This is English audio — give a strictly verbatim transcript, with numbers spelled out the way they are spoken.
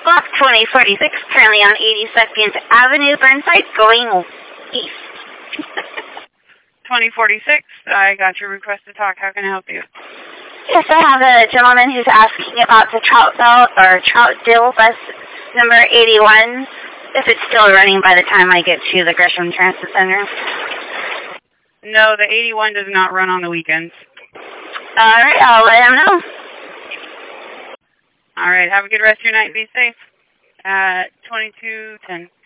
Block twenty forty-six, currently on eighty-second Avenue, Burnside, going east. twenty forty-six, I got your request to talk. How can I help you? Yes, I have a gentleman who's asking about the Trout Belt or Trout Dill bus number eighty-one, if it's still running by the time I get to the Gresham Transit Center. No, the eighty-one does not run on the weekends. All right, I'll let him know. All right, have a good rest of your night. Be safe. Uh, twenty-two ten.